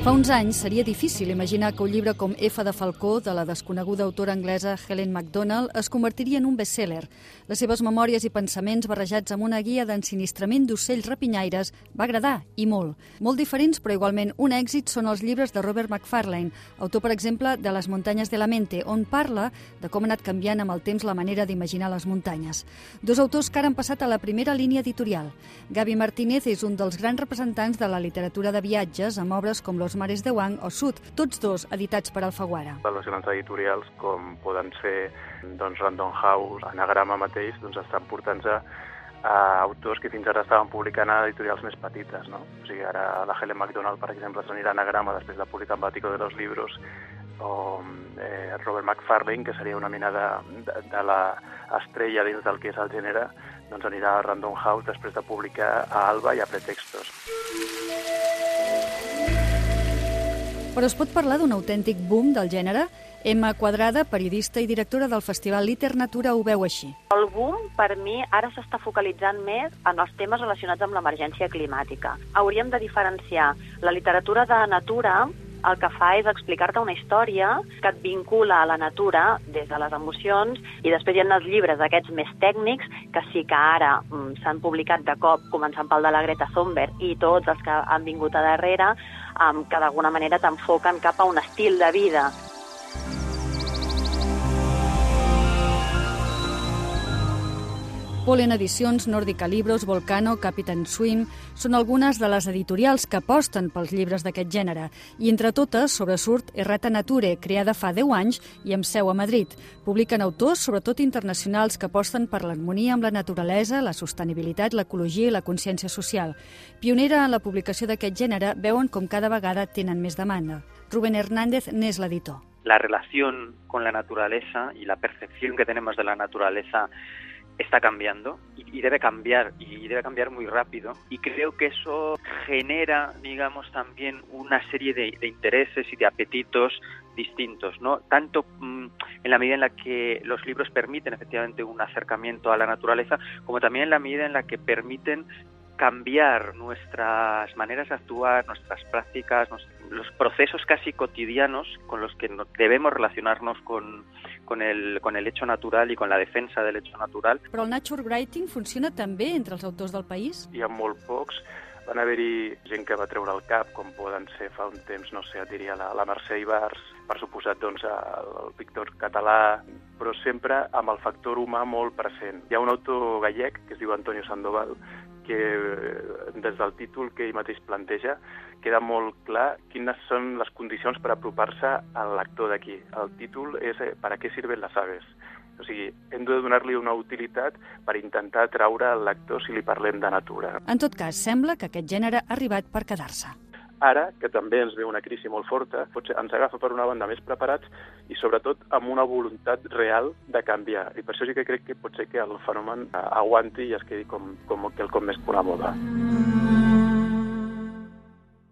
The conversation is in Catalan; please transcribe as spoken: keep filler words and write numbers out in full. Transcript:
Fa uns anys seria difícil imaginar que un llibre com F de Falcó, de la desconeguda autora anglesa Helen Macdonald, es convertiria en un best-seller. Les seves memòries i pensaments barrejats amb una guia d'ensinistrament d'ocells rapinyaires va agradar, i molt. Molt diferents, però igualment un èxit, són els llibres de Robert Macfarlane, autor, per exemple, de Les muntanyes de la mente, on parla de com ha anat canviant amb el temps la manera d'imaginar les muntanyes. Dos autors que ara han passat a la primera línia editorial. Gaby Martínez és un dels grans representants de la literatura de viatges, amb obres com Los mares de Wang o Sud, tots dos editats per Alfaguara. Les grans editorials, com poden ser doncs, Random House, Anagrama mateix, doncs estan portant-se a autors que fins ara estaven publicant a editorials més petites, no? O sigui, ara la Helen Macdonald, per exemple, s'anirà a Anagrama després de publicar Bático de los libros, o eh, Robert Macfarlane, que seria una mena de, de, de la estrella dins del que és el gènere, doncs anirà a Random House després de publicar a Alba i a Pretextos. Però es pot parlar d'un autèntic boom del gènere? Emma Quadrada, periodista i directora del Festival Literatura, ho veu així. El boom, per mi, ara s'està focalitzant més en els temes relacionats amb l'emergència climàtica. Hauríem de diferenciar la literatura de natura. El que fa és explicar-te una història que et vincula a la natura des de les emocions, i després hi ha els llibres aquests més tècnics que sí que ara mm, s'han publicat de cop, començant pel de la Greta Thunberg i tots els que han vingut a darrere, um, que d'alguna manera t'enfoquen cap a un estil de vida. Pollen Edicions, Nòrdica Libros, Volcano, Captain Swim són algunes de les editorials que aposten pels llibres d'aquest gènere. I entre totes sobresurt Errata Nature, creada fa deu anys i amb seu a Madrid. Publiquen autors, sobretot internacionals, que aposten per l'harmonia amb la naturalesa, la sostenibilitat, l'ecologia i la consciència social. Pionera en la publicació d'aquest gènere, veuen com cada vegada tenen més demanda. Rubén Hernández n'és l'editor. La relación con la naturaleza y la percepción que tenemos de la naturaleza está cambiando y debe cambiar, y debe cambiar muy rápido, y creo que eso genera, digamos, también una serie de, de intereses y de apetitos distintos, ¿no? Tanto mmm, en la medida en la que los libros permiten efectivamente un acercamiento a la naturaleza, como también en la medida en la que permiten cambiar nuestras maneras de actuar, nuestras prácticas, los procesos casi cotidianos con los que debemos relacionarnos con, con, el, con el hecho natural i con la defensa del hecho natural. Però el nature writing funciona també entre els autors del país? Hi ha molt pocs. Van haver-hi gent que va treure el cap, com poden ser fa un temps, no sé, et diria la, la Mercè Ibars, per suposat, doncs, el, el pictor català, però sempre amb el factor humà molt present. Hi ha un autor gallec, que es diu Antonio Sandoval, que des del títol que ell mateix planteja queda molt clar quines són les condicions per apropar-se al lector d'aquí. El títol és «¿Para qué sirven las aves?». O sigui, hem de donar-li una utilitat per intentar atraure el lector si li parlem de natura. En tot cas, sembla que aquest gènere ha arribat per quedar-se. Ara, que també ens ve una crisi molt forta, potser ens agafa per una banda més preparats i sobretot amb una voluntat real de canviar. I per això sí que crec que pot ser que el fenomen aguanti i es quedi com, com quelcom més que una moda.